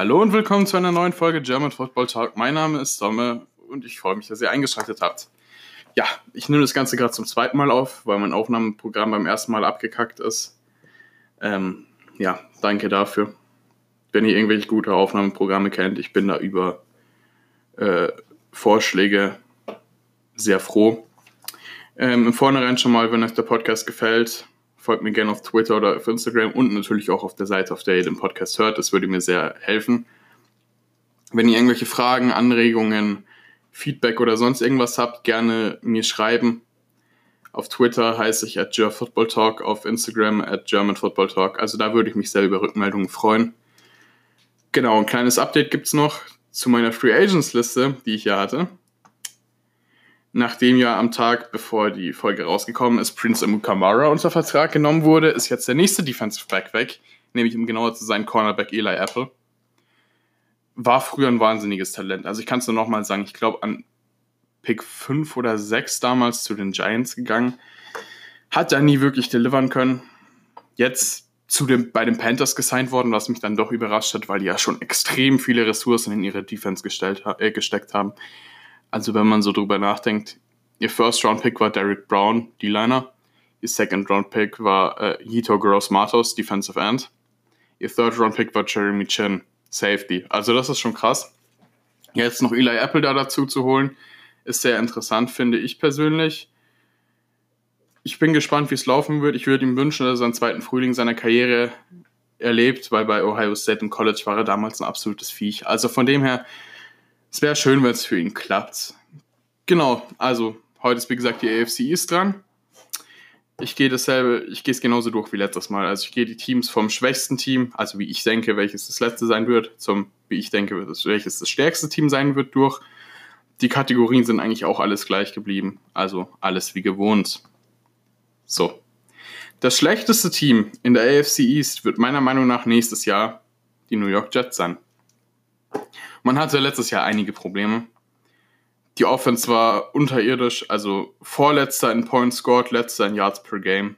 Hallo und willkommen zu einer neuen Folge German Football Talk. Mein Name ist Domme und ich freue mich, dass ihr eingeschaltet habt. Ja, ich nehme das Ganze gerade zum zweiten Mal auf, weil mein Aufnahmeprogramm beim ersten Mal abgekackt ist. Danke dafür. Wenn ihr irgendwelche gute Aufnahmeprogramme kennt, ich bin da über Vorschläge sehr froh. Im Vornherein schon mal, wenn euch der Podcast gefällt, folgt mir gerne auf Twitter oder auf Instagram und natürlich auch auf der Seite, auf der ihr den Podcast hört. Das würde mir sehr helfen. Wenn ihr irgendwelche Fragen, Anregungen, Feedback oder sonst irgendwas habt, gerne mir schreiben. Auf Twitter heiße ich @GerFootballTalk, auf Instagram @GermanFootballTalk. Also da würde ich mich sehr über Rückmeldungen freuen. Genau, ein kleines Update gibt es noch zu meiner Free Agents Liste, die ich hier hatte. Nachdem ja am Tag, bevor die Folge rausgekommen ist, Prince Amukamara unter Vertrag genommen wurde, ist jetzt der nächste Defensive Back weg, nämlich um genauer zu sein Cornerback Eli Apple. War früher ein wahnsinniges Talent. Also ich kann es nur nochmal sagen, ich glaube an Pick 5 oder 6 damals zu den Giants gegangen. Hat da nie wirklich delivern können. Jetzt bei den Panthers gesigned worden, was mich dann doch überrascht hat, weil die ja schon extrem viele Ressourcen in ihre Defense gesteckt haben. Also wenn man so drüber nachdenkt, ihr First-Round-Pick war Derrick Brown, D-Liner. Ihr Second-Round-Pick war Yetur Gross-Matos, Defensive End. Ihr Third-Round-Pick war Jeremy Chin, Safety. Also das ist schon krass. Jetzt noch Eli Apple da dazu zu holen, ist sehr interessant, finde ich persönlich. Ich bin gespannt, wie es laufen wird. Ich würde ihm wünschen, dass er seinen zweiten Frühling seiner Karriere erlebt, weil bei Ohio State im College war er damals ein absolutes Viech. Also von dem her, es wäre schön, wenn es für ihn klappt. Genau, also heute ist wie gesagt die AFC East dran. Ich gehe es genauso durch wie letztes Mal. Also ich gehe die Teams vom schwächsten Team, also wie ich denke, welches das letzte sein wird, zum wie ich denke, welches das stärkste Team sein wird, durch. Die Kategorien sind eigentlich auch alles gleich geblieben, also alles wie gewohnt. So, das schlechteste Team in der AFC East wird meiner Meinung nach nächstes Jahr die New York Jets sein. Man hatte letztes Jahr einige Probleme. Die Offense war unterirdisch, also vorletzter in Points scored, letzter in Yards per Game.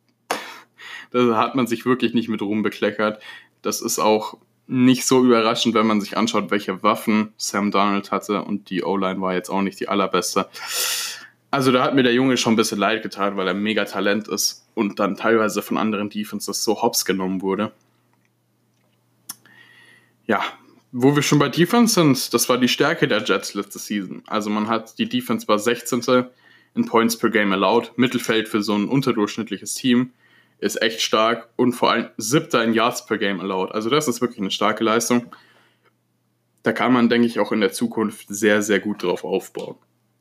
Da hat man sich wirklich nicht mit Ruhm bekleckert. Das ist auch nicht so überraschend, wenn man sich anschaut, welche Waffen Sam Darnold hatte, und die O-Line war jetzt auch nicht die allerbeste. Also da hat mir der Junge schon ein bisschen leid getan, weil er mega Talent ist und dann teilweise von anderen Defenses so hops genommen wurde. Ja, wo wir schon bei Defense sind, das war die Stärke der Jets letzte Season. Also die Defense war 16. in Points per Game allowed. Mittelfeld für so ein unterdurchschnittliches Team ist echt stark und vor allem 7. in Yards per Game allowed. Also das ist wirklich eine starke Leistung. Da kann man, denke ich, auch in der Zukunft sehr, sehr gut drauf aufbauen.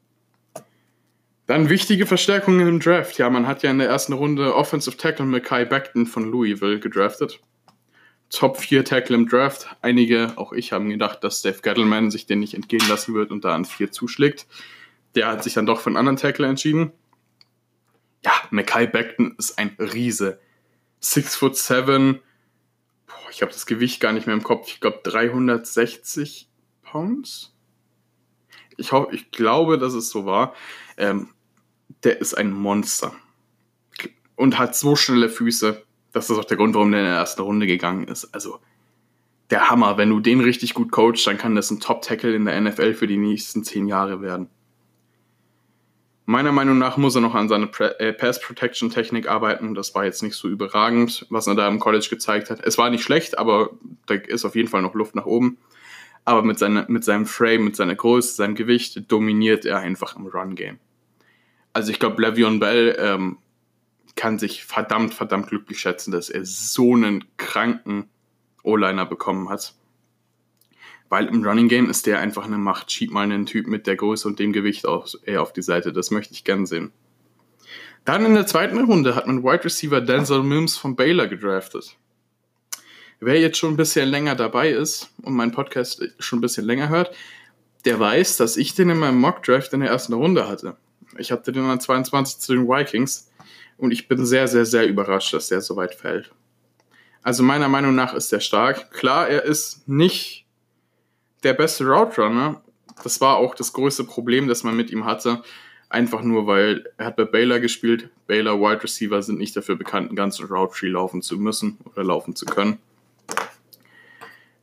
Dann wichtige Verstärkungen im Draft. Ja, man hat ja in der ersten Runde Offensive Tackle Mekhi Becton von Louisville gedraftet. Top 4 Tackle im Draft. Einige, auch ich, haben gedacht, dass Dave Gettleman sich den nicht entgehen lassen wird und da an 4 zuschlägt. Der hat sich dann doch für einen anderen Tackle entschieden. Ja, Mekhi Becton ist ein Riese. 6'7". Ich habe das Gewicht gar nicht mehr im Kopf. Ich glaube 360 Pounds. Ich glaube, dass es so war. Der ist ein Monster. Und hat so schnelle Füße. Das ist auch der Grund, warum der in der ersten Runde gegangen ist. Also der Hammer. Wenn du den richtig gut coachst, dann kann das ein Top-Tackle in der NFL für die nächsten 10 Jahre werden. Meiner Meinung nach muss er noch an seiner Pass-Protection-Technik arbeiten. Das war jetzt nicht so überragend, was er da im College gezeigt hat. Es war nicht schlecht, aber da ist auf jeden Fall noch Luft nach oben. Aber mit seinem Frame, mit seiner Größe, seinem Gewicht dominiert er einfach im Run-Game. Also ich glaube, Le'Veon Bell kann sich verdammt glücklich schätzen, dass er so einen kranken O-Liner bekommen hat. Weil im Running Game ist der einfach eine Macht. Schieb mal einen Typ mit der Größe und dem Gewicht auf die Seite. Das möchte ich gern sehen. Dann in der zweiten Runde hat man Wide Receiver Denzel Mims von Baylor gedraftet. Wer jetzt schon ein bisschen länger dabei ist und meinen Podcast schon ein bisschen länger hört, der weiß, dass ich den in meinem Mock-Draft in der ersten Runde hatte. Ich hatte den an 22 zu den Vikings und ich bin sehr, sehr, sehr überrascht, dass der so weit fällt. Also meiner Meinung nach ist der stark. Klar, er ist nicht der beste Route Runner. Das war auch das größte Problem, das man mit ihm hatte. Einfach nur, weil er hat bei Baylor gespielt. Baylor Wide Receiver sind nicht dafür bekannt, einen ganzen Route Tree laufen zu müssen oder laufen zu können.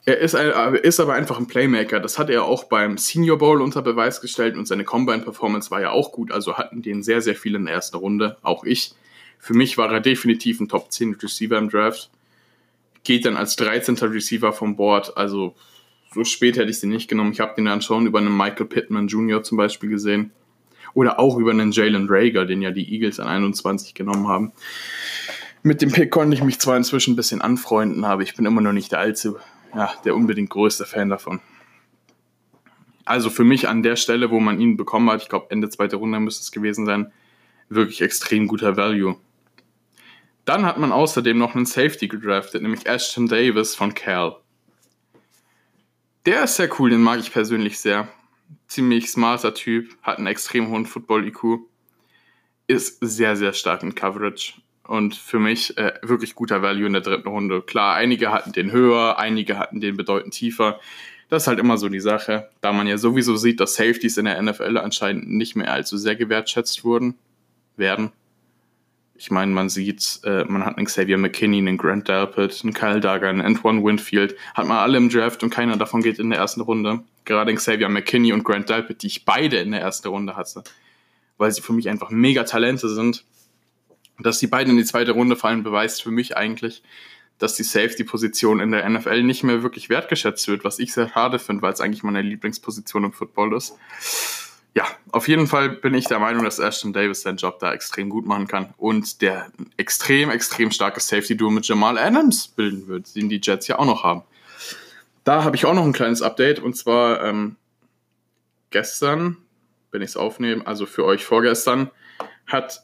Er ist aber einfach ein Playmaker. Das hat er auch beim Senior Bowl unter Beweis gestellt und seine Combine-Performance war ja auch gut. Also hatten den sehr, sehr viele in der ersten Runde, auch ich. Für mich war er definitiv ein Top 10 Receiver im Draft. Geht dann als 13. Receiver vom Board. Also so spät hätte ich den nicht genommen. Ich habe den dann schon über einen Michael Pittman Jr. zum Beispiel gesehen. Oder auch über einen Jalen Reagor, den ja die Eagles an 21 genommen haben. Mit dem Pick konnte ich mich zwar inzwischen ein bisschen anfreunden, aber ich bin immer noch nicht der unbedingt größte Fan davon. Also für mich an der Stelle, wo man ihn bekommen hat, ich glaube Ende zweite Runde müsste es gewesen sein, wirklich extrem guter Value. Dann hat man außerdem noch einen Safety gedraftet, nämlich Ashton Davis von Cal. Der ist sehr cool, den mag ich persönlich sehr. Ziemlich smarter Typ, hat einen extrem hohen Football-IQ, ist sehr, sehr stark in Coverage und für mich wirklich guter Value in der dritten Runde. Klar, einige hatten den höher, einige hatten den bedeutend tiefer. Das ist halt immer so die Sache, da man ja sowieso sieht, dass Safeties in der NFL anscheinend nicht mehr allzu sehr gewertschätzt werden. Ich meine, man hat einen Xavier McKinney, einen Grant Delpit, einen Kyle Duggar, einen Antoine Winfield, hat man alle im Draft und keiner davon geht in der ersten Runde. Gerade Xavier McKinney und Grant Delpit, die ich beide in der ersten Runde hatte, weil sie für mich einfach mega Talente sind. Dass die beiden in die zweite Runde fallen, beweist für mich eigentlich, dass die Safety-Position in der NFL nicht mehr wirklich wertgeschätzt wird, was ich sehr schade finde, weil es eigentlich meine Lieblingsposition im Football ist. Ja, auf jeden Fall bin ich der Meinung, dass Ashton Davis seinen Job da extrem gut machen kann und der extrem, extrem starke Safety-Duo mit Jamal Adams bilden wird, den die Jets ja auch noch haben. Da habe ich auch noch ein kleines Update und zwar gestern, wenn ich es aufnehme, also für euch vorgestern, hat,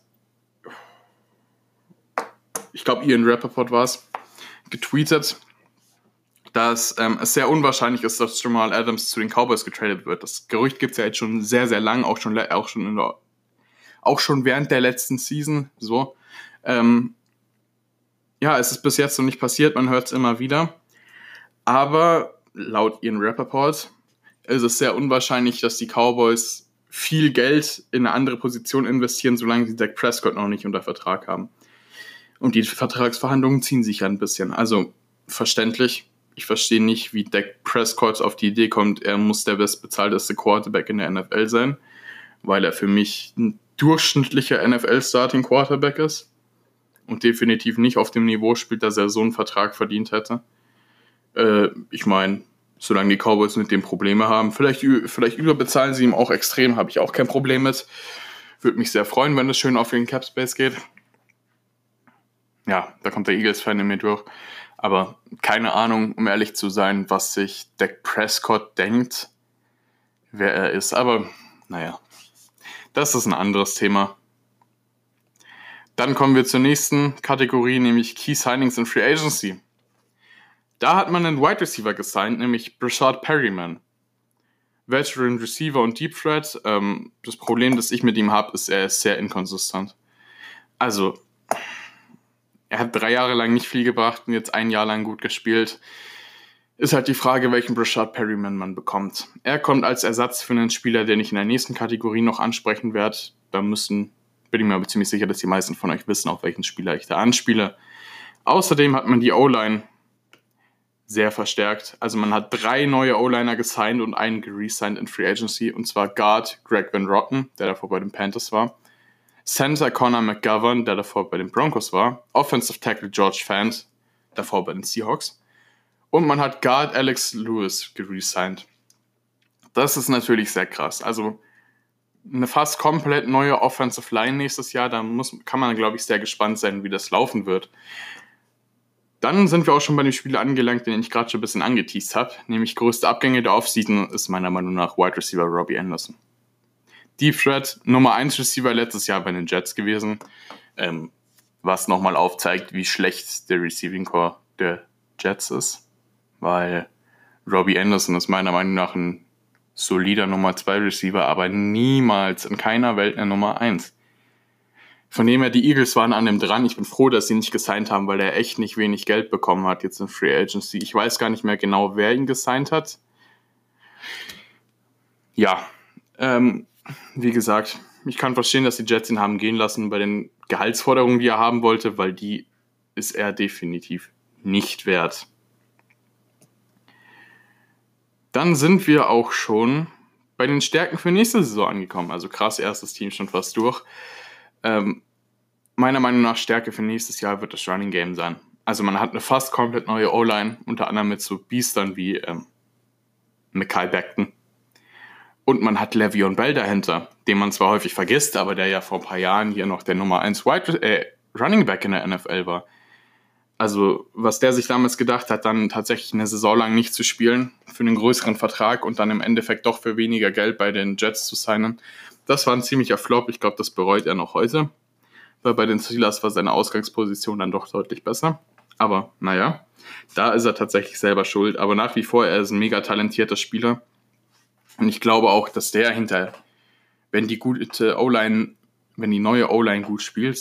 ich glaube Ian Rappaport war es, getweetet, dass es sehr unwahrscheinlich ist, dass Jamal Adams zu den Cowboys getradet wird. Das Gerücht gibt es ja jetzt schon sehr, sehr lang, auch schon während der letzten Season. So. Es ist bis jetzt noch nicht passiert, man hört es immer wieder. Aber laut Ian Rappaport ist es sehr unwahrscheinlich, dass die Cowboys viel Geld in eine andere Position investieren, solange sie Dak Prescott noch nicht unter Vertrag haben. Und die Vertragsverhandlungen ziehen sich ja ein bisschen. Also verständlich. Ich verstehe nicht, wie Dak Prescott auf die Idee kommt, er muss der bestbezahlteste Quarterback in der NFL sein, weil er für mich ein durchschnittlicher NFL-Starting-Quarterback ist und definitiv nicht auf dem Niveau spielt, dass er so einen Vertrag verdient hätte. Ich meine, solange die Cowboys mit dem Probleme haben, vielleicht überbezahlen sie ihm auch extrem, habe ich auch kein Problem mit. Würde mich sehr freuen, wenn es schön auf den Cap-Space geht. Ja, da kommt der Eagles-Fan in mir durch. Aber keine Ahnung, um ehrlich zu sein, was sich Dak Prescott denkt, wer er ist. Aber naja, das ist ein anderes Thema. Dann kommen wir zur nächsten Kategorie, nämlich Key Signings in Free Agency. Da hat man einen Wide Receiver gesigned, nämlich Brashad Perryman. Veteran Receiver und Deep Threat. Das Problem, das ich mit ihm habe, ist, er ist sehr inkonsistent. Also, er hat 3 Jahre lang nicht viel gebracht und jetzt 1 Jahr lang gut gespielt. Ist halt die Frage, welchen Brashad Perryman man bekommt. Er kommt als Ersatz für einen Spieler, den ich in der nächsten Kategorie noch ansprechen werde. Bin ich mir aber ziemlich sicher, dass die meisten von euch wissen, auf welchen Spieler ich da anspiele. Außerdem hat man die O-Line sehr verstärkt. Also man hat 3 neue O-Liner gesigned und einen geresigned in Free Agency. Und zwar Guard Greg Van Roten, der davor bei den Panthers war. Center Connor McGovern, der davor bei den Broncos war. Offensive Tackle George Fant, davor bei den Seahawks. Und man hat Guard Alex Lewis geresigned. Das ist natürlich sehr krass. Also eine fast komplett neue Offensive Line nächstes Jahr. Da kann man, glaube ich, sehr gespannt sein, wie das laufen wird. Dann sind wir auch schon bei dem Spieler angelangt, den ich gerade schon ein bisschen angeteased habe. Nämlich größte Abgänge der Offseason ist meiner Meinung nach Wide Receiver Robbie Anderson. Deep Threat, Nummer 1 Receiver letztes Jahr bei den Jets gewesen. Was nochmal aufzeigt, wie schlecht der Receiving Core der Jets ist. Weil Robbie Anderson ist meiner Meinung nach ein solider Nummer 2 Receiver, aber niemals in keiner Welt eine Nummer 1. Von dem her, die Eagles waren an dem dran. Ich bin froh, dass sie nicht gesigned haben, weil er echt nicht wenig Geld bekommen hat jetzt in Free Agency. Ich weiß gar nicht mehr genau, wer ihn gesigned hat. Ja, wie gesagt, ich kann verstehen, dass die Jets ihn haben gehen lassen bei den Gehaltsforderungen, die er haben wollte, weil die ist er definitiv nicht wert. Dann sind wir auch schon bei den Stärken für nächste Saison angekommen. Also krass, erstes Team schon fast durch. Meiner Meinung nach Stärke für nächstes Jahr wird das Running Game sein. Also man hat eine fast komplett neue O-Line, unter anderem mit so Biestern wie Mekhi Becton. Und man hat Le'Veon Bell dahinter, den man zwar häufig vergisst, aber der ja vor ein paar Jahren hier noch der Nummer 1 Running Back in der NFL war. Also was der sich damals gedacht hat, dann tatsächlich eine Saison lang nicht zu spielen, für einen größeren Vertrag und dann im Endeffekt doch für weniger Geld bei den Jets zu signen, das war ein ziemlicher Flop. Ich glaube, das bereut er noch heute, weil bei den Steelers war seine Ausgangsposition dann doch deutlich besser. Aber naja, da ist er tatsächlich selber schuld. Aber nach wie vor, er ist ein mega talentierter Spieler. Und ich glaube auch, dass der wenn die neue O-Line gut spielt,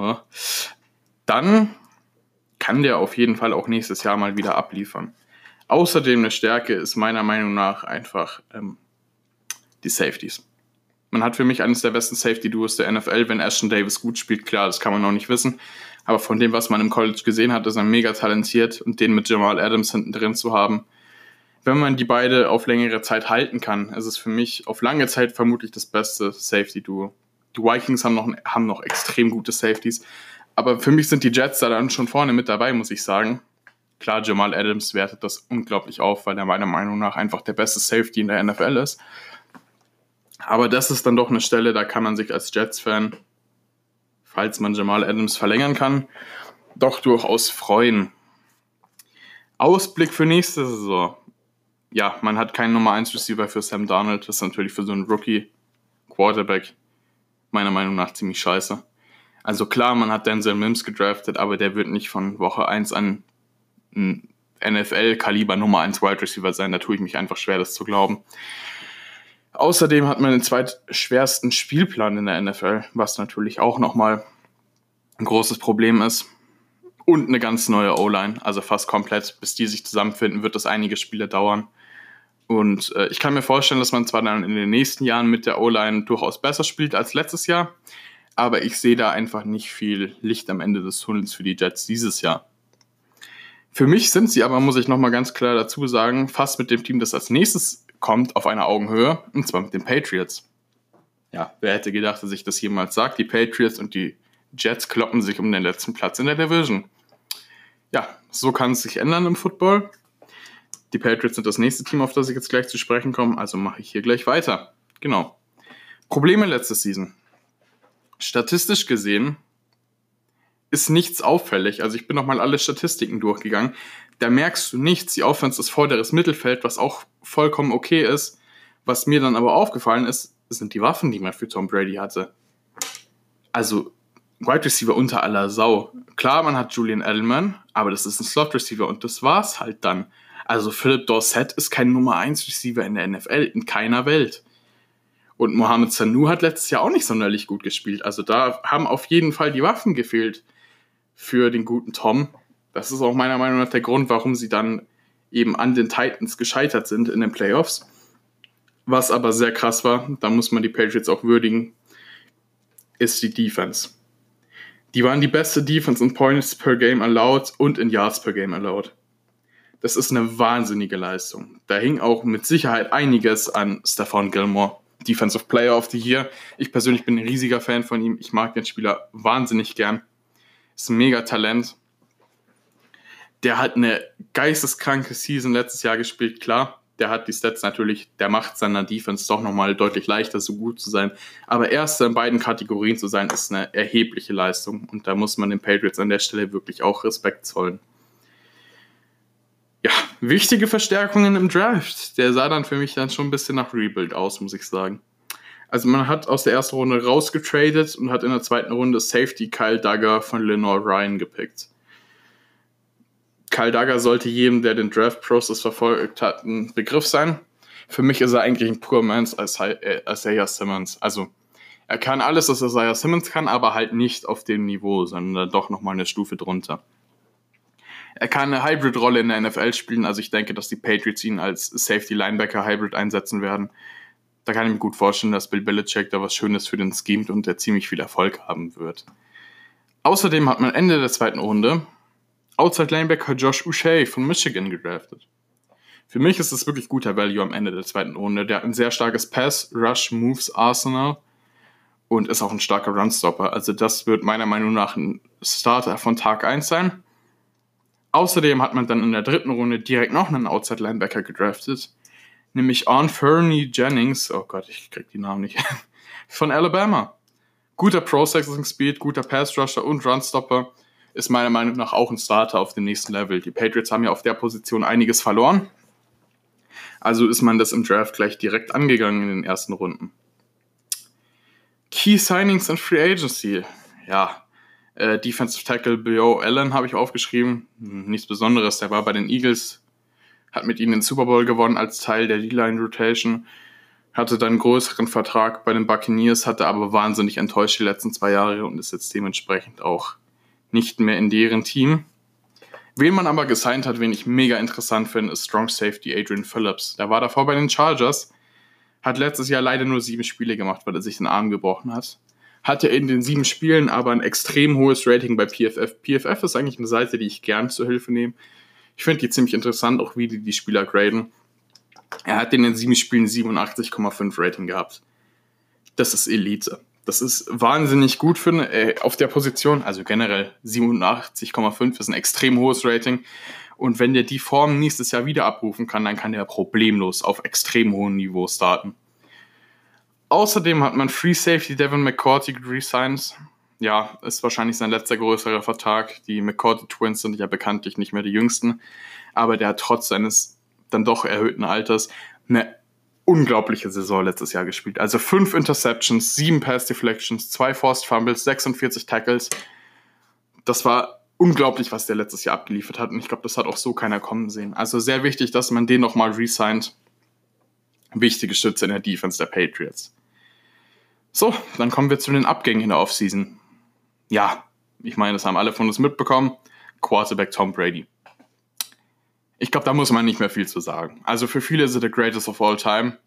dann kann der auf jeden Fall auch nächstes Jahr mal wieder abliefern. Außerdem eine Stärke ist meiner Meinung nach einfach die Safeties. Man hat für mich eines der besten Safety-Duos der NFL, wenn Ashton Davis gut spielt. Klar, das kann man noch nicht wissen. Aber von dem, was man im College gesehen hat, ist er mega talentiert. Und den mit Jamal Adams hinten drin zu haben, wenn man die beide auf längere Zeit halten kann, ist es für mich auf lange Zeit vermutlich das beste Safety-Duo. Die Vikings haben noch extrem gute Safeties. Aber für mich sind die Jets da dann schon vorne mit dabei, muss ich sagen. Klar, Jamal Adams wertet das unglaublich auf, weil er meiner Meinung nach einfach der beste Safety in der NFL ist. Aber das ist dann doch eine Stelle, da kann man sich als Jets-Fan, falls man Jamal Adams verlängern kann, doch durchaus freuen. Ausblick für nächste Saison. Ja, man hat keinen Nummer 1 Receiver für Sam Darnold. Das ist natürlich für so einen Rookie-Quarterback meiner Meinung nach ziemlich scheiße. Also klar, man hat Denzel Mims gedraftet, aber der wird nicht von Woche 1 an ein NFL-Kaliber Nummer 1 Wide Receiver sein. Da tue ich mich einfach schwer, das zu glauben. Außerdem hat man den zweitschwersten Spielplan in der NFL, was natürlich auch nochmal ein großes Problem ist. Und eine ganz neue O-Line, also fast komplett. Bis die sich zusammenfinden, wird das einige Spiele dauern. Und ich kann mir vorstellen, dass man zwar dann in den nächsten Jahren mit der O-Line durchaus besser spielt als letztes Jahr, aber ich sehe da einfach nicht viel Licht am Ende des Tunnels für die Jets dieses Jahr. Für mich sind sie aber, muss ich nochmal ganz klar dazu sagen, fast mit dem Team, das als nächstes kommt, auf einer Augenhöhe, und zwar mit den Patriots. Ja, wer hätte gedacht, dass ich das jemals sage? Die Patriots und die Jets kloppen sich um den letzten Platz in der Division. Ja, so kann es sich ändern im Football. Die Patriots sind das nächste Team, auf das ich jetzt gleich zu sprechen komme, also mache ich hier gleich weiter. Genau. Probleme letzte Season. Statistisch gesehen ist nichts auffällig. Also ich bin nochmal alle Statistiken durchgegangen. Da merkst du nichts. Die Offense ist vorderes Mittelfeld, was auch vollkommen okay ist. Was mir dann aber aufgefallen ist, sind die Waffen, die man für Tom Brady hatte. Also Wide Receiver unter aller Sau. Klar, man hat Julian Edelman, aber das ist ein Slot Receiver und das war's halt dann. Also Philip Dorsett ist kein Nummer 1 Receiver in der NFL, in keiner Welt. Und Mohamed Sanu hat letztes Jahr auch nicht sonderlich gut gespielt. Also da haben auf jeden Fall die Waffen gefehlt für den guten Tom. Das ist auch meiner Meinung nach der Grund, warum sie dann eben an den Titans gescheitert sind in den Playoffs. Was aber sehr krass war, da muss man die Patriots auch würdigen, ist die Defense. Die waren die beste Defense in Points per Game allowed und in Yards per Game allowed. Das ist eine wahnsinnige Leistung. Da hing auch mit Sicherheit einiges an Stephon Gilmore, Defensive Player of the Year. Ich persönlich bin ein riesiger Fan von ihm. Ich mag den Spieler wahnsinnig gern. Ist ein mega Talent. Der hat eine geisteskranke Season letztes Jahr gespielt, klar. Der hat die Stats natürlich, der macht seiner Defense doch nochmal deutlich leichter, so gut zu sein. Aber Erster in beiden Kategorien zu sein, ist eine erhebliche Leistung. Und da muss man den Patriots an der Stelle wirklich auch Respekt zollen. Ja, wichtige Verstärkungen im Draft. Der sah dann für mich dann schon ein bisschen nach Rebuild aus, muss ich sagen. Also man hat aus der ersten Runde rausgetradet und hat in der zweiten Runde Safety Kyle Dugger von Lenoir Ryan gepickt. Kyle Dugger sollte jedem, der den Draft-Prozess verfolgt hat, ein Begriff sein. Für mich ist er eigentlich ein Poor Man's Isaiah Simmons. Also er kann alles, was Isaiah Simmons kann, aber halt nicht auf dem Niveau, sondern doch nochmal eine Stufe drunter. Er kann eine Hybrid-Rolle in der NFL spielen, also ich denke, dass die Patriots ihn als Safety-Linebacker-Hybrid einsetzen werden. Da kann ich mir gut vorstellen, dass Bill Belichick da was Schönes für den schemt und der ziemlich viel Erfolg haben wird. Außerdem hat man Ende der zweiten Runde Outside Linebacker Josh Uche von Michigan gedraftet. Für mich ist es wirklich guter Value am Ende der zweiten Runde. Der hat ein sehr starkes Pass-Rush-Moves-Arsenal und ist auch ein starker Runstopper. Also das wird meiner Meinung nach ein Starter von Tag 1 sein. Außerdem hat man dann in der dritten Runde direkt noch einen Outside-Linebacker gedraftet, nämlich Anfernee Jennings, oh Gott, ich krieg die Namen nicht, von Alabama. Guter Processing-Speed, guter Pass-Rusher und Runstopper, ist meiner Meinung nach auch ein Starter auf dem nächsten Level. Die Patriots haben ja auf der Position einiges verloren, also ist man das im Draft gleich direkt angegangen in den ersten Runden. Key Signings and Free Agency, ja, Defensive Tackle Beau Allen habe ich aufgeschrieben. Nichts Besonderes, der war bei den Eagles, hat mit ihnen den Super Bowl gewonnen als Teil der D-Line Rotation, hatte dann einen größeren Vertrag bei den Buccaneers, hatte aber wahnsinnig enttäuscht die letzten 2 Jahre und ist jetzt dementsprechend auch nicht mehr in deren Team. Wen man aber gesigned hat, wen ich mega interessant finde, ist Strong Safety Adrian Phillips. Der war davor bei den Chargers, hat letztes Jahr leider nur 7 Spiele gemacht, weil er sich den Arm gebrochen hat. Hatte in den 7 Spielen aber ein extrem hohes Rating bei PFF. PFF ist eigentlich eine Seite, die ich gern zur Hilfe nehme. Ich finde die ziemlich interessant, auch wie die Spieler graden. Er hat in den 7 Spielen 87,5 Rating gehabt. Das ist Elite. Das ist wahnsinnig gut für auf der Position. Also generell 87,5 ist ein extrem hohes Rating. Und wenn der die Form nächstes Jahr wieder abrufen kann, dann kann der problemlos auf extrem hohem Niveau starten. Außerdem hat man Free Safety Devin McCourty resigned. Ja, ist wahrscheinlich sein letzter größerer Vertrag. Die McCourty Twins sind ja bekanntlich nicht mehr die jüngsten. Aber der hat trotz seines dann doch erhöhten Alters eine unglaubliche Saison letztes Jahr gespielt. Also 5 Interceptions, 7 Pass Deflections, 2 Forced Fumbles, 46 Tackles. Das war unglaublich, was der letztes Jahr abgeliefert hat. Und ich glaube, das hat auch so keiner kommen sehen. Also sehr wichtig, dass man den nochmal resigned. Wichtige Stütze in der Defense der Patriots. So, dann kommen wir zu den Abgängen in der Offseason. Ja, ich meine, das haben alle von uns mitbekommen. Quarterback Tom Brady. Ich glaube, da muss man nicht mehr viel zu sagen. Also für viele ist er the greatest of all time.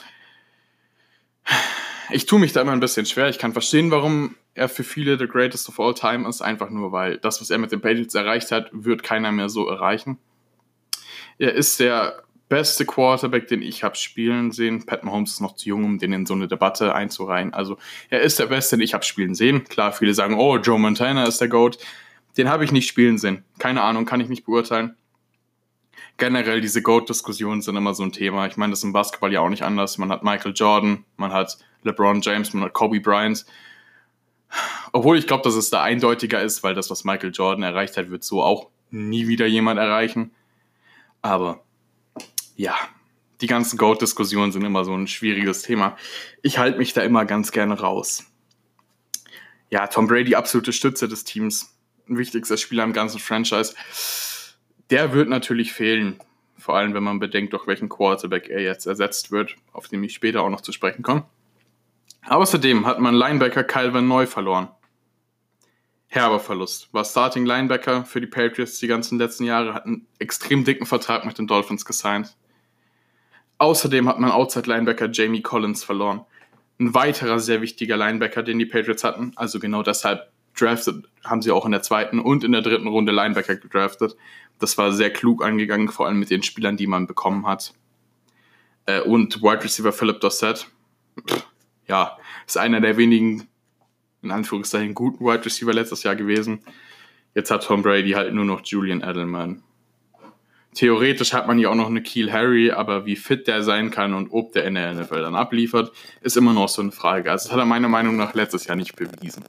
Ich tue mich da immer ein bisschen schwer. Ich kann verstehen, warum er für viele the greatest of all time ist. Einfach nur, weil das, was er mit den Patriots erreicht hat, wird keiner mehr so erreichen. Er ist der beste Quarterback, den ich habe spielen sehen. Pat Mahomes ist noch zu jung, um den in so eine Debatte einzureihen. Also er ist der Beste, den ich habe spielen sehen. Klar, viele sagen, oh, Joe Montana ist der GOAT. Den habe ich nicht spielen sehen. Keine Ahnung, kann ich nicht beurteilen. Generell diese GOAT-Diskussionen sind immer so ein Thema. Ich meine, das ist im Basketball ja auch nicht anders. Man hat Michael Jordan, man hat LeBron James, man hat Kobe Bryant. Obwohl ich glaube, dass es da eindeutiger ist, weil das, was Michael Jordan erreicht hat, wird so auch nie wieder jemand erreichen. Aber ja, die ganzen GOAT-Diskussionen sind immer so ein schwieriges Thema. Ich halte mich da immer ganz gerne raus. Ja, Tom Brady, absolute Stütze des Teams. Ein wichtigster Spieler im ganzen Franchise. Der wird natürlich fehlen. Vor allem, wenn man bedenkt, durch welchen Quarterback er jetzt ersetzt wird, auf den ich später auch noch zu sprechen komme. Außerdem hat man Linebacker Kyle Van Noy verloren. Herber Verlust. War Starting Linebacker für die Patriots die ganzen letzten Jahre, hat einen extrem dicken Vertrag mit den Dolphins gesigned. Außerdem hat man Outside Linebacker Jamie Collins verloren. Ein weiterer sehr wichtiger Linebacker, den die Patriots hatten. Also genau deshalb haben sie auch in der 2. und in der 3. Runde Linebacker gedraftet. Das war sehr klug angegangen, vor allem mit den Spielern, die man bekommen hat. Und Wide Receiver Philip Dorsett. Ja, ist einer der wenigen, in Anführungszeichen, guten Wide Receiver letztes Jahr gewesen. Jetzt hat Tom Brady halt nur noch Julian Edelman. Theoretisch hat man ja auch noch eine N'Keal Harry, aber wie fit der sein kann und ob der in der NFL dann abliefert, ist immer noch so eine Frage. Also das hat er meiner Meinung nach letztes Jahr nicht bewiesen.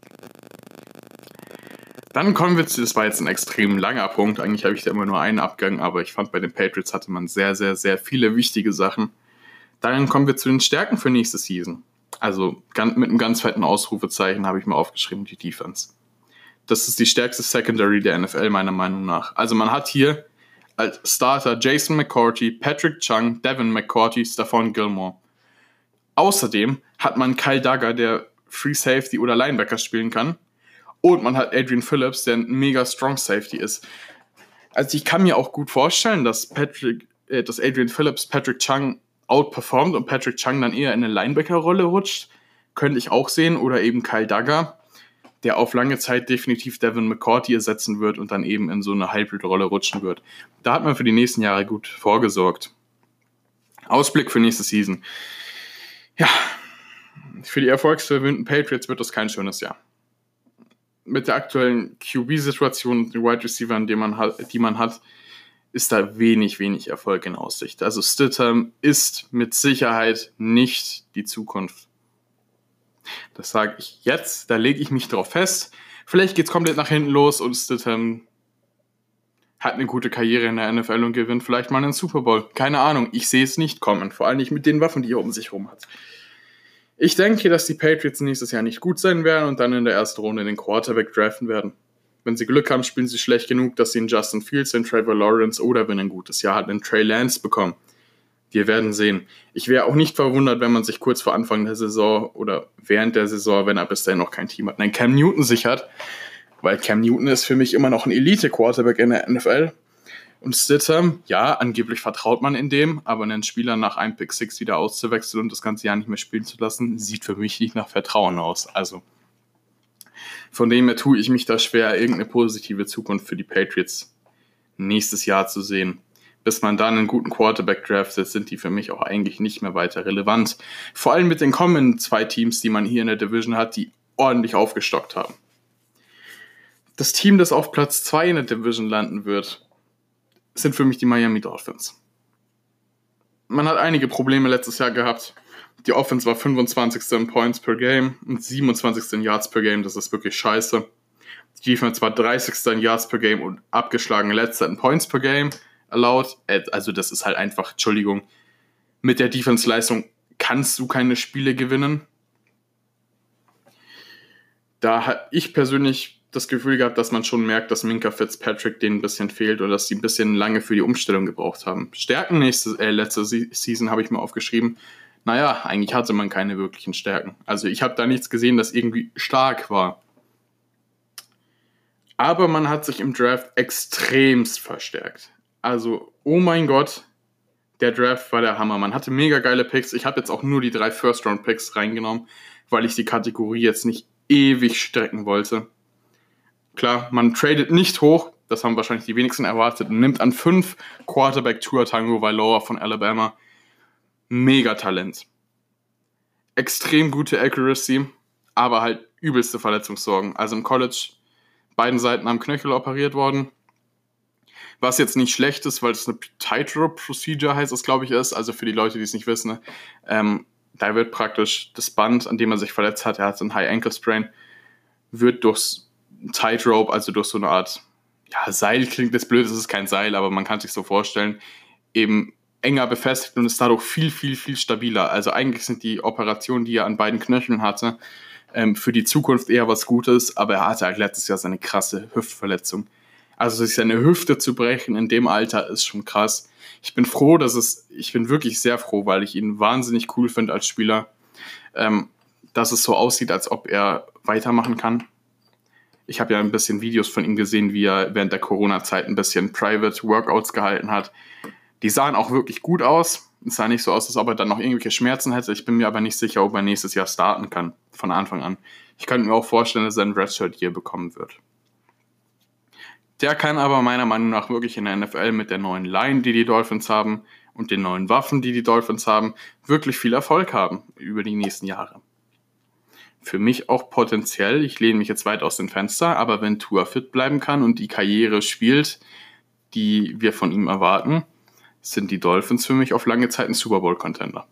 Dann kommen wir zu, das war jetzt ein extrem langer Punkt, eigentlich habe ich da immer nur einen Abgang, aber ich fand, bei den Patriots hatte man sehr, sehr, sehr viele wichtige Sachen. Dann kommen wir zu den Stärken für nächste Season. Also mit einem ganz fetten Ausrufezeichen habe ich mal aufgeschrieben, die Defense. Das ist die stärkste Secondary der NFL meiner Meinung nach. Also man hat hier als Starter Jason McCourty, Patrick Chung, Devin McCourty, Stephon Gilmore. Außerdem hat man Kyle Duggar, der Free Safety oder Linebacker spielen kann. Und man hat Adrian Phillips, der ein mega Strong Safety ist. Also ich kann mir auch gut vorstellen, dass Adrian Phillips Patrick Chung outperformt und Patrick Chung dann eher in eine Linebacker-Rolle rutscht. Könnte ich auch sehen. Oder eben Kyle Duggar, der auf lange Zeit definitiv Devin McCourty ersetzen wird und dann eben in so eine Hybrid-Rolle rutschen wird. Da hat man für die nächsten Jahre gut vorgesorgt. Ausblick für nächste Season. Ja, für die erfolgsverwöhnten Patriots wird das kein schönes Jahr. Mit der aktuellen QB-Situation und den Wide Receivern, die man hat, ist da wenig Erfolg in Aussicht. Also Stidham ist mit Sicherheit nicht die Zukunft. Das sage ich jetzt, da lege ich mich drauf fest. Vielleicht geht es komplett nach hinten los und Stidham hat eine gute Karriere in der NFL und gewinnt vielleicht mal einen Super Bowl. Keine Ahnung, ich sehe es nicht kommen. Vor allem nicht mit den Waffen, die er um sich herum hat. Ich denke, dass die Patriots nächstes Jahr nicht gut sein werden und dann in der ersten Runde den Quarterback draften werden. Wenn sie Glück haben, spielen sie schlecht genug, dass sie einen Justin Fields, einen Trevor Lawrence oder wenn ein gutes Jahr hat, einen Trey Lance bekommen. Wir werden sehen. Ich wäre auch nicht verwundert, wenn man sich kurz vor Anfang der Saison oder während der Saison, wenn er bis dahin noch kein Team hat, einen Cam Newton sichert, weil Cam Newton ist für mich immer noch ein Elite-Quarterback in der NFL. Und Stidham, ja, angeblich vertraut man in dem, aber einen Spieler nach einem Pick 6 wieder auszuwechseln und das ganze Jahr nicht mehr spielen zu lassen, sieht für mich nicht nach Vertrauen aus. Also von dem her tue ich mich da schwer, irgendeine positive Zukunft für die Patriots nächstes Jahr zu sehen. Bis man dann einen guten Quarterback draftet, sind die für mich auch eigentlich nicht mehr weiter relevant. Vor allem mit den kommenden 2 Teams, die man hier in der Division hat, die ordentlich aufgestockt haben. Das Team, das auf Platz 2 in der Division landen wird, sind für mich die Miami Dolphins. Man hat einige Probleme letztes Jahr gehabt. Die Offense war 25. in Points per Game und 27. in Yards per Game. Das ist wirklich scheiße. Die Defense war 30. in Yards per Game und abgeschlagen letzter in Points per Game allowed. Also das ist halt einfach, Entschuldigung, mit der Defense-Leistung kannst du keine Spiele gewinnen. Da habe ich persönlich das Gefühl gehabt, dass man schon merkt, dass Minkah Fitzpatrick denen ein bisschen fehlt oder dass sie ein bisschen lange für die Umstellung gebraucht haben. Stärken letzte Season habe ich mir aufgeschrieben. Naja, eigentlich hatte man keine wirklichen Stärken. Also ich habe da nichts gesehen, das irgendwie stark war. Aber man hat sich im Draft extremst verstärkt. Also, oh mein Gott, der Draft war der Hammer. Man hatte mega geile Picks. Ich habe jetzt auch nur die 3 First-Round-Picks reingenommen, weil ich die Kategorie jetzt nicht ewig strecken wollte. Klar, man tradet nicht hoch, das haben wahrscheinlich die wenigsten erwartet, und nimmt an 5 Quarterback Tua Tagovailoa von Alabama. Mega Talent. Extrem gute Accuracy, aber halt übelste Verletzungssorgen. Also im College beiden Seiten am Knöchel operiert worden. Was jetzt nicht schlecht ist, weil es eine Tightrope Procedure heißt, es glaube ich ist. Also für die Leute, die es nicht wissen, da wird praktisch das Band, an dem man sich verletzt hat, er hat so einen High Ankle Sprain, wird durchs Tightrope, also durch so eine Art, ja, Seil klingt jetzt blöd, es ist kein Seil, aber man kann sich so vorstellen, eben enger befestigt und ist dadurch viel stabiler. Also eigentlich sind die Operationen, die er an beiden Knöcheln hatte, für die Zukunft eher was Gutes, aber er hatte halt letztes Jahr seine krasse Hüftverletzung. Also sich seine Hüfte zu brechen in dem Alter ist schon krass. Ich bin wirklich sehr froh, weil ich ihn wahnsinnig cool finde als Spieler, dass es so aussieht, als ob er weitermachen kann. Ich habe ja ein bisschen Videos von ihm gesehen, wie er während der Corona-Zeit ein bisschen Private Workouts gehalten hat. Die sahen auch wirklich gut aus. Es sah nicht so aus, als ob er dann noch irgendwelche Schmerzen hätte. Ich bin mir aber nicht sicher, ob er nächstes Jahr starten kann, von Anfang an. Ich könnte mir auch vorstellen, dass er ein Redshirt hier bekommen wird. Der kann aber meiner Meinung nach wirklich in der NFL mit der neuen Line, die die Dolphins haben, und den neuen Waffen, die die Dolphins haben, wirklich viel Erfolg haben über die nächsten Jahre. Für mich auch potenziell, ich lehne mich jetzt weit aus dem Fenster, aber wenn Tua fit bleiben kann und die Karriere spielt, die wir von ihm erwarten, sind die Dolphins für mich auf lange Zeit ein Super Bowl-Contender.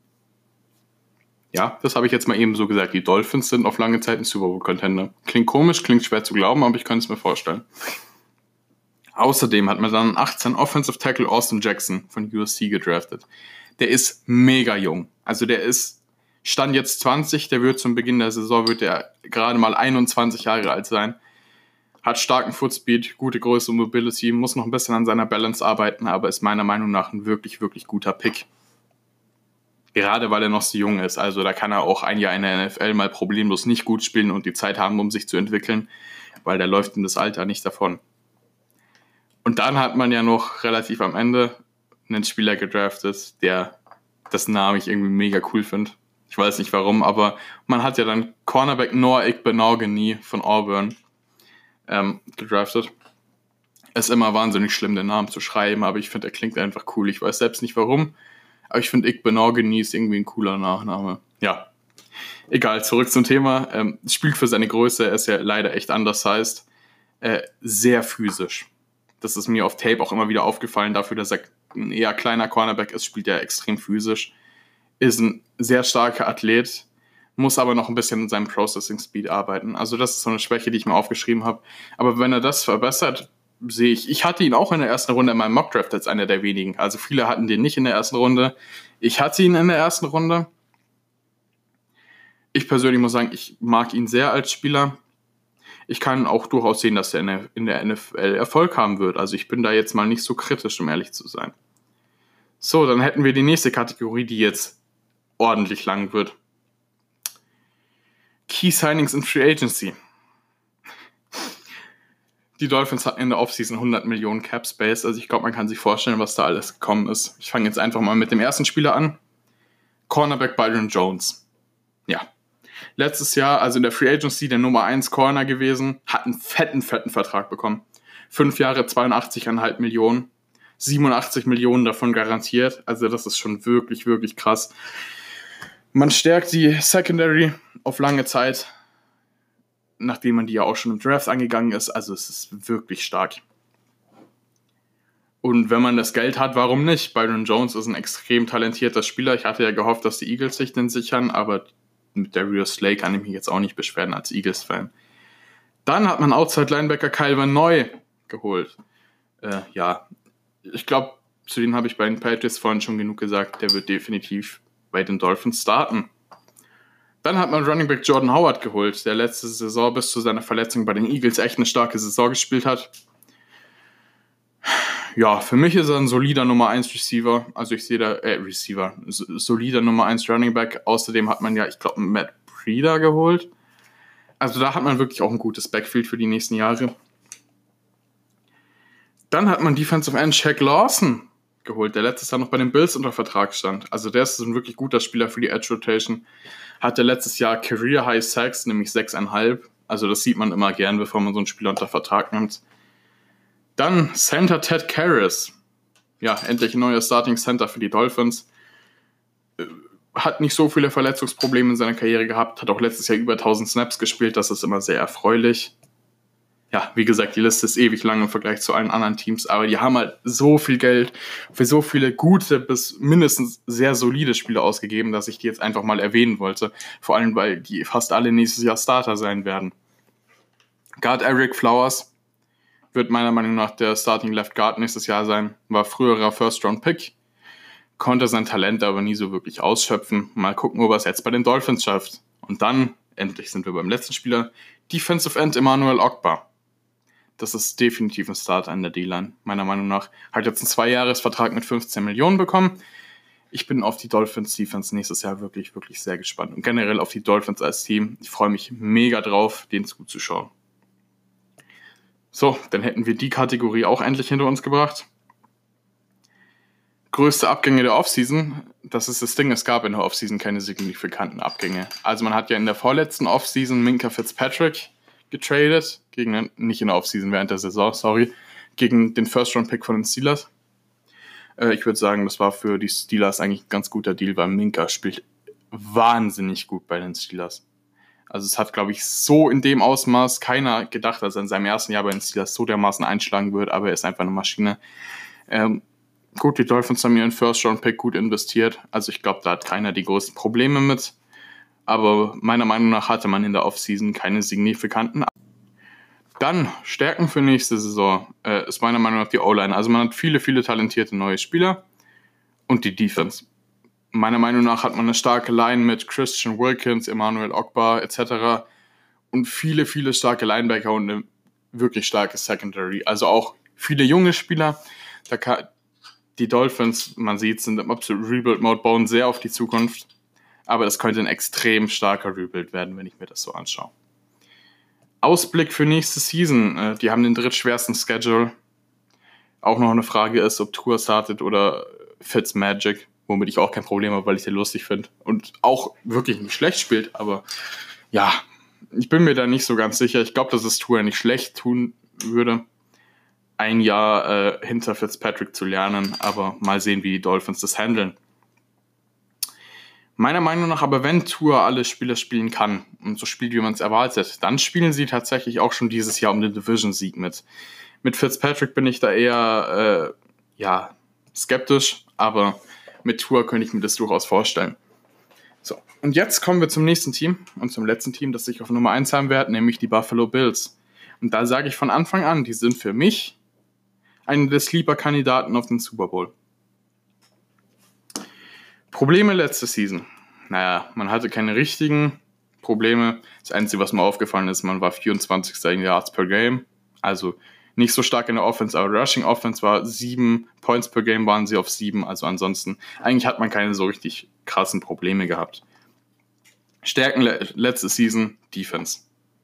Ja, das habe ich jetzt mal eben so gesagt. Die Dolphins sind auf lange Zeit ein Super Bowl-Contender. Klingt komisch, klingt schwer zu glauben, aber ich kann es mir vorstellen. Außerdem hat man dann 18 Offensive Tackle Austin Jackson von USC gedraftet. Der ist mega jung. Also der ist Stand jetzt 20, der wird zum Beginn der Saison wird der gerade mal 21 Jahre alt sein. Hat starken Footspeed, gute Größe und Mobility, muss noch ein bisschen an seiner Balance arbeiten, aber ist meiner Meinung nach ein wirklich guter Pick. Gerade weil er noch so jung ist, also da kann er auch ein Jahr in der NFL mal problemlos nicht gut spielen und die Zeit haben, um sich zu entwickeln, weil der läuft in das Alter nicht davon. Und dann hat man ja noch relativ am Ende einen Spieler gedraftet, dessen Namen ich irgendwie mega cool finde. Ich weiß nicht warum, aber man hat ja dann Cornerback Noah Igbinoghene von Auburn gedraftet. Es ist immer wahnsinnig schlimm, den Namen zu schreiben, aber ich finde, er klingt einfach cool. Ich weiß selbst nicht warum, aber ich finde Igbinoghene ist irgendwie ein cooler Nachname. Ja, egal, zurück zum Thema. Spielt für seine Größe, er ist ja leider echt undersized. Sehr physisch. Das ist mir auf Tape auch immer wieder aufgefallen, dafür, dass er ein eher kleiner Cornerback ist, spielt er extrem physisch. Ist ein sehr starker Athlet, muss aber noch ein bisschen in seinem Processing Speed arbeiten. Also das ist so eine Schwäche, die ich mir aufgeschrieben habe. Aber wenn er das verbessert, sehe ich hatte ihn auch in der ersten Runde in meinem Mockdraft als einer der wenigen. Also viele hatten den nicht in der ersten Runde. Ich hatte ihn in der ersten Runde. Ich persönlich muss sagen, ich mag ihn sehr als Spieler. Ich kann auch durchaus sehen, dass er in der NFL Erfolg haben wird. Also ich bin da jetzt mal nicht so kritisch, um ehrlich zu sein. So, dann hätten wir die nächste Kategorie, die jetzt ordentlich lang wird. Key Signings in Free Agency. Die Dolphins hatten in der Offseason 100 Millionen Cap Space. Also ich glaube, man kann sich vorstellen, was da alles gekommen ist. Ich fange jetzt einfach mal mit dem ersten Spieler an. Cornerback Byron Jones. Ja. Letztes Jahr, also in der Free Agency, der Nummer 1 Corner gewesen, hat einen fetten Vertrag bekommen. 5 Jahre, 82,5 Millionen. 87 Millionen davon garantiert. Also das ist schon wirklich, wirklich krass. Man stärkt die Secondary auf lange Zeit, nachdem man die ja auch schon im Draft angegangen ist. Also es ist wirklich stark. Und wenn man das Geld hat, warum nicht? Byron Jones ist ein extrem talentierter Spieler. Ich hatte ja gehofft, dass die Eagles sich den sichern, aber mit Darius Slay kann ich mich jetzt auch nicht beschweren als Eagles-Fan. Dann hat man Outside-Linebacker Kyle Van Noy geholt. Ich glaube, zu denen habe ich bei den Patriots vorhin schon genug gesagt. Der wird definitiv bei den Dolphins starten. Dann hat man Running Back Jordan Howard geholt, der letzte Saison bis zu seiner Verletzung bei den Eagles echt eine starke Saison gespielt hat. Ja, für mich ist er ein solider Nummer 1 Receiver. Also ich sehe da, solider Nummer 1 Running Back. Außerdem hat man ja, ich glaube, Matt Breida geholt. Also da hat man wirklich auch ein gutes Backfield für die nächsten Jahre. Dann hat man Defensive End Shaq Lawson geholt, der letztes Jahr noch bei den Bills unter Vertrag stand. Also der ist ein wirklich guter Spieler für die Edge Rotation. Hatte letztes Jahr Career High Sacks, nämlich 6,5. Also das sieht man immer gern, bevor man so einen Spieler unter Vertrag nimmt. Dann Center Ted Karras. Ja, endlich ein neuer Starting Center für die Dolphins. Hat nicht so viele Verletzungsprobleme in seiner Karriere gehabt. Hat auch letztes Jahr über 1000 Snaps gespielt. Das ist immer sehr erfreulich. Ja, wie gesagt, die Liste ist ewig lang im Vergleich zu allen anderen Teams, aber die haben halt so viel Geld für so viele gute bis mindestens sehr solide Spieler ausgegeben, dass ich die jetzt einfach mal erwähnen wollte. Vor allem, weil die fast alle nächstes Jahr Starter sein werden. Guard Eric Flowers wird meiner Meinung nach der Starting Left Guard nächstes Jahr sein. War früherer First-Round-Pick, konnte sein Talent aber nie so wirklich ausschöpfen. Mal gucken, ob er es jetzt bei den Dolphins schafft. Und dann, endlich sind wir beim letzten Spieler, Defensive End Emmanuel Ogbah. Das ist definitiv ein Start an der D-Line, meiner Meinung nach. Hat jetzt einen 2-Jahres-Vertrag mit 15 Millionen bekommen. Ich bin auf die Dolphins-Defense nächstes Jahr wirklich, wirklich sehr gespannt. Und generell auf die Dolphins als Team. Ich freue mich mega drauf, denen zuzuschauen. So, dann hätten wir die Kategorie auch endlich hinter uns gebracht. Größte Abgänge der Offseason. Das ist das Ding, es gab in der Offseason keine signifikanten Abgänge. Also man hat ja in der vorletzten Offseason Minkah Fitzpatrick getradet, nicht in der Offseason, während der Saison, gegen den First-Round-Pick von den Steelers. Ich würde sagen, das war für die Steelers eigentlich ein ganz guter Deal, weil Minkah spielt wahnsinnig gut bei den Steelers. Also es hat, glaube ich, so in dem Ausmaß keiner gedacht, dass er in seinem ersten Jahr bei den Steelers so dermaßen einschlagen wird, aber er ist einfach eine Maschine. Gut, die Dolphins haben ihren First-Round-Pick gut investiert, also ich glaube, da hat keiner die größten Probleme mit. Aber meiner Meinung nach hatte man in der Offseason keine signifikanten. Dann Stärken für nächste Saison ist meiner Meinung nach die O-Line. Also man hat viele, viele talentierte neue Spieler und die Defense. Meiner Meinung nach hat man eine starke Line mit Christian Wilkins, Emmanuel Ogbah etc. und viele, viele starke Linebacker und eine wirklich starke Secondary. Also auch viele junge Spieler. Die Dolphins, man sieht, sind im absoluten Rebuild-Mode, bauen sehr auf die Zukunft. Aber das könnte ein extrem starker Rebuild werden, wenn ich mir das so anschaue. Ausblick für nächste Season. Die haben den drittschwersten Schedule. Auch noch eine Frage ist, ob Tua startet oder Fitzmagic. womit ich auch kein Problem habe, weil ich den lustig finde und auch wirklich nicht schlecht spielt, aber ja, ich bin mir da nicht so ganz sicher. Ich glaube, dass es Tua nicht schlecht tun würde, ein Jahr hinter Fitzpatrick zu lernen, aber mal sehen, wie die Dolphins das handeln. Meiner Meinung nach aber, wenn Tua alle Spieler spielen kann und so spielt, wie man es erwartet, dann spielen sie tatsächlich auch schon dieses Jahr um den Division-Sieg mit. Mit Fitzpatrick bin ich da eher skeptisch, aber mit Tua könnte ich mir das durchaus vorstellen. So, und jetzt kommen wir zum nächsten Team und zum letzten Team, das ich auf Nummer 1 haben werde, nämlich die Buffalo Bills. Und da sage ich von Anfang an, die sind für mich einer der Sleeper-Kandidaten auf den Super Bowl. Probleme letzte Season. Naja, man hatte keine richtigen Probleme. Das Einzige, was mir aufgefallen ist, man war 24. in Yards per Game. Also nicht so stark in der Offense, aber Rushing Offense war 7 Points per Game, waren sie auf 7. Also ansonsten, eigentlich hat man keine so richtig krassen Probleme gehabt. Stärken letzte Season, Defense.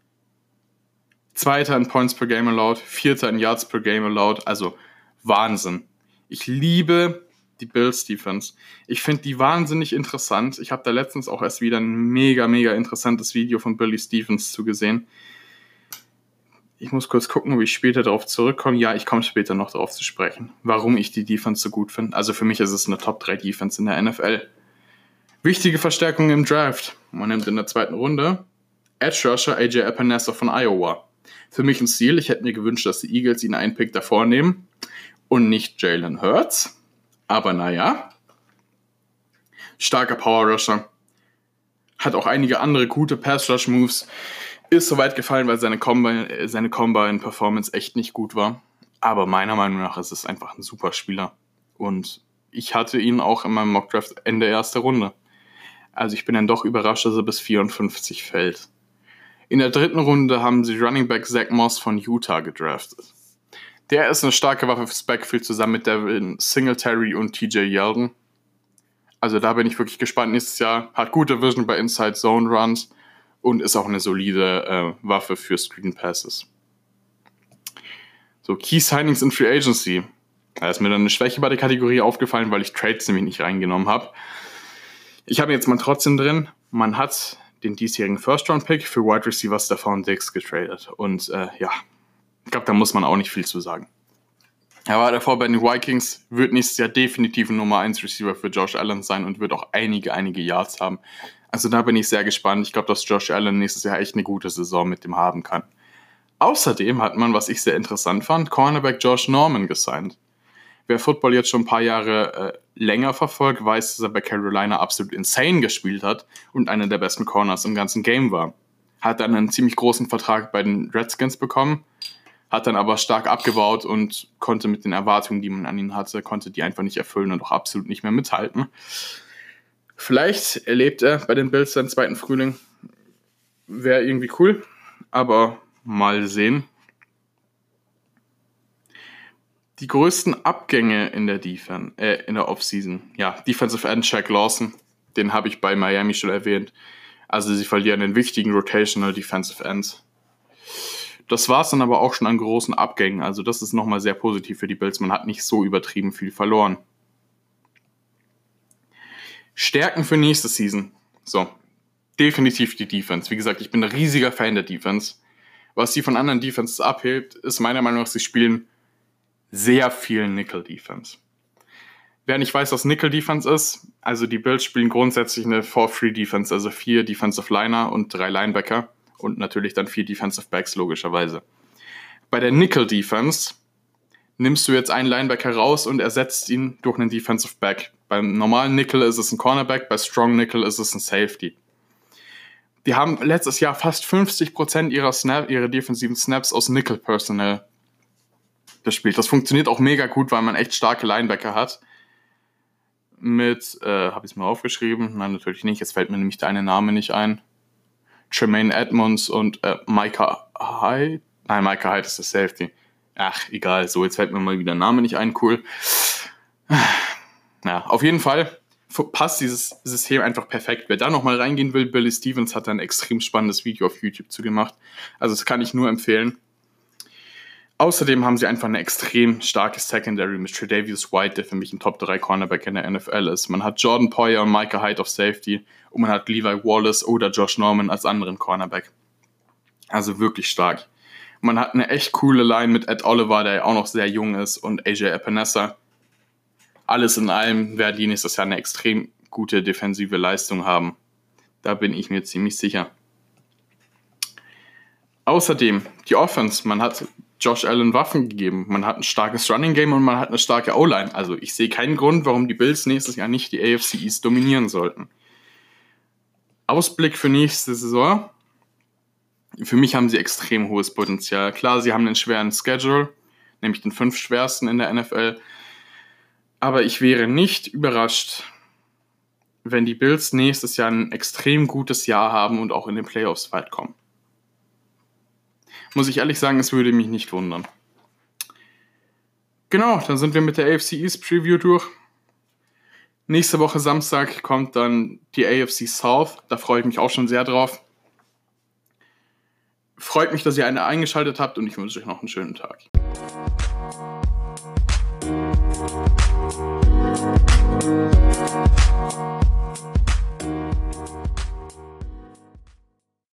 2. in Points per Game allowed, 4. in Yards per Game allowed, also Wahnsinn. Ich liebe die Bills Defense. Ich finde die wahnsinnig interessant. Ich habe da letztens auch erst wieder ein mega interessantes Video von Billy Stevens zugesehen. Ich muss kurz gucken, ob ich später darauf zurückkomme. Ja, ich komme später noch darauf zu sprechen, warum ich die Defense so gut finde. Also für mich ist es eine Top 3 Defense in der NFL. Wichtige Verstärkung im Draft. Man nimmt in der 2. Runde Edge Rusher AJ Epinesa von Iowa. Für mich ein Stil. Ich hätte mir gewünscht, dass die Eagles ihn einen Pick davor nehmen und nicht Jalen Hurts. Aber naja, starker Power Rusher, hat auch einige andere gute Pass-Rush-Moves, ist soweit gefallen, weil seine Combine-Performance echt nicht gut war. Aber meiner Meinung nach ist es einfach ein super Spieler. Und ich hatte ihn auch in meinem Mockdraft Ende 1. Runde. Also ich bin dann doch überrascht, dass er bis 54 fällt. In der 3. Runde haben sie Running Back Zach Moss von Utah gedraftet. Der ist eine starke Waffe fürs Backfield zusammen mit Devin Singletary und TJ Yeldon. Also da bin ich wirklich gespannt nächstes Jahr. Hat gute Vision bei Inside Zone Runs und ist auch eine solide Waffe für Screen Passes. So, Key Signings in Free Agency. Da ist mir dann eine Schwäche bei der Kategorie aufgefallen, weil ich Trades nämlich nicht reingenommen habe. Ich habe jetzt mal trotzdem drin, man hat den diesjährigen First-Round-Pick für Wide Receiver Stephon Diggs getradet. Und ich glaube, da muss man auch nicht viel zu sagen. Er war davor bei den Vikings, wird nächstes Jahr definitiv ein Nummer 1 Receiver für Josh Allen sein und wird auch einige Yards haben. Also da bin ich sehr gespannt. Ich glaube, dass Josh Allen nächstes Jahr echt eine gute Saison mit dem haben kann. Außerdem hat man, was ich sehr interessant fand, Cornerback Josh Norman gesigned. Wer Football jetzt schon ein paar Jahre länger verfolgt, weiß, dass er bei Carolina absolut insane gespielt hat und einer der besten Corners im ganzen Game war. Hat dann einen ziemlich großen Vertrag bei den Redskins bekommen, hat dann aber stark abgebaut und konnte mit den Erwartungen, die man an ihn hatte, konnte die einfach nicht erfüllen und auch absolut nicht mehr mithalten. Vielleicht erlebt er bei den Bills seinen 2. Frühling. Wäre irgendwie cool, aber mal sehen. Die größten Abgänge in der Offseason. Ja, Defensive End Shaq Lawson, den habe ich bei Miami schon erwähnt. Also sie verlieren den wichtigen Rotational Defensive Ends. Das war es dann aber auch schon an großen Abgängen. Also das ist nochmal sehr positiv für die Bills. Man hat nicht so übertrieben viel verloren. Stärken für nächste Season. So, definitiv die Defense. Wie gesagt, ich bin ein riesiger Fan der Defense. Was sie von anderen Defenses abhebt, ist meiner Meinung nach, sie spielen sehr viel Nickel-Defense. Wer nicht weiß, was Nickel-Defense ist, also die Bills spielen grundsätzlich eine 4-3-Defense, also 4 Defensive Liner und 3 Linebacker. Und natürlich dann 4 Defensive Backs, logischerweise. Bei der Nickel-Defense nimmst du jetzt einen Linebacker raus und ersetzt ihn durch einen Defensive Back. Beim normalen Nickel ist es ein Cornerback, bei Strong Nickel ist es ein Safety. Die haben letztes Jahr fast 50% ihrer defensiven Snaps aus Nickel-Personnel gespielt. Das funktioniert auch mega gut, weil man echt starke Linebacker hat. Mit, habe ich es mir aufgeschrieben? Nein, natürlich nicht. Jetzt fällt mir nämlich der eine Name nicht ein. Tremaine Edmonds und Micah Hyde. Nein, Micah Hyde ist der Safety. Ach, egal. So, jetzt fällt mir mal wieder der Name nicht ein. Cool. Ja, auf jeden Fall passt dieses System einfach perfekt. Wer da nochmal reingehen will, Billy Stevens hat da ein extrem spannendes Video auf YouTube zu gemacht. Also das kann ich nur empfehlen. Außerdem haben sie einfach eine extrem starke Secondary mit Tre'Davious White, der für mich ein Top 3 Cornerback in der NFL ist. Man hat Jordan Poyer und Micah Hyde auf Safety und man hat Levi Wallace oder Josh Norman als anderen Cornerback. Also wirklich stark. Man hat eine echt coole Line mit Ed Oliver, der ja auch noch sehr jung ist, und AJ Epinesa. Alles in allem werden die nächstes Jahr eine extrem gute defensive Leistung haben. Da bin ich mir ziemlich sicher. Außerdem die Offense. Man hat Josh Allen Waffen gegeben. Man hat ein starkes Running Game und man hat eine starke O-Line. Also ich sehe keinen Grund, warum die Bills nächstes Jahr nicht die AFC East dominieren sollten. Ausblick für nächste Saison. Für mich haben sie extrem hohes Potenzial. Klar, sie haben einen schweren Schedule, nämlich den 5 schwersten in der NFL. Aber ich wäre nicht überrascht, wenn die Bills nächstes Jahr ein extrem gutes Jahr haben und auch in den Playoffs weit kommen. Muss ich ehrlich sagen, es würde mich nicht wundern. Genau, dann sind wir mit der AFC East Preview durch. Nächste Woche Samstag kommt dann die AFC South. Da freue ich mich auch schon sehr drauf. Freut mich, dass ihr eingeschaltet habt und ich wünsche euch noch einen schönen Tag.